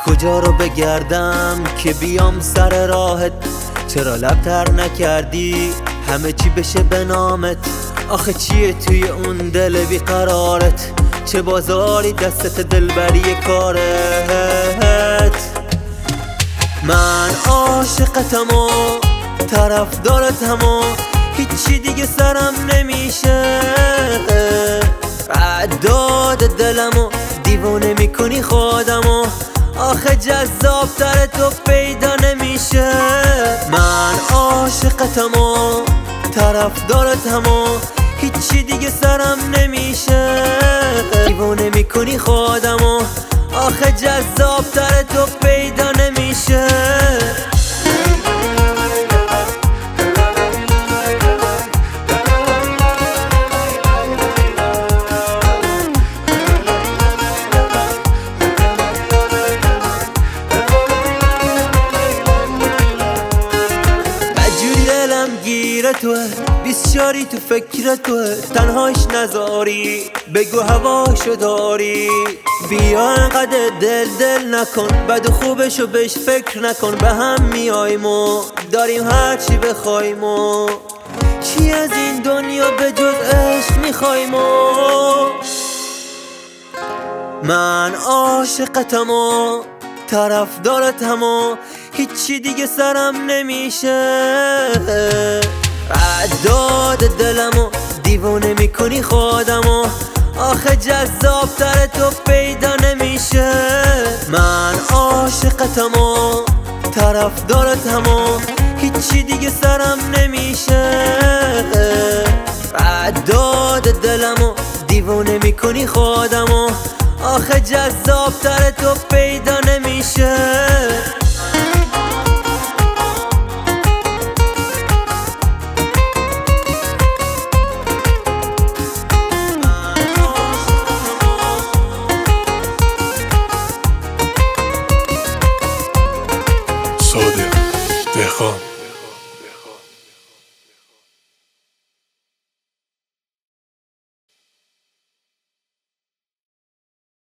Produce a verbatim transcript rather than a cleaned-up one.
کجا رو بگردم که بیام سر راهت؟ چرا لبتر نکردی همه چی بشه به نامت؟ آخه چیه توی اون دل بیقرارت؟ چه بازاری دستت دلبری کارت؟ من عاشقتم و طرفدارتم و هیچی دیگه سرم نمیشه. عداد دلم و دیوونه میکنی خودم و آخه جذاب تر تو پیدا نمیشه. من عاشقتم و طرفدارتم و هیچی دیگه سرم نمیشه. دیوونه میکنی خودم و آخه جذاب تر تو پیدا نمیشه. گیره توه بیسچاری تو فکر توه، تنهاش نذاری بگو هواشو داری. بیا انقدر دل دل نکن، بد و خوبشو بهش فکر نکن. به هم میاییم و داریم هرچی بخوایم و چی از این دنیا به جز عشق میخوایم و من عاشقتم و طرفدارتم و هیچی دیگه سرم نمیشه. عداد دلم و دیوونه میکنی خودم و آخه جذاب تر تو پیدا نمیشه. من عاشقتم و طرفدارتم و هیچی دیگه سرم نمیشه. عداد دلم و دیوونه میکنی خودم و آخه جذاب تر تو پیدا نمیشه. صادق دهقان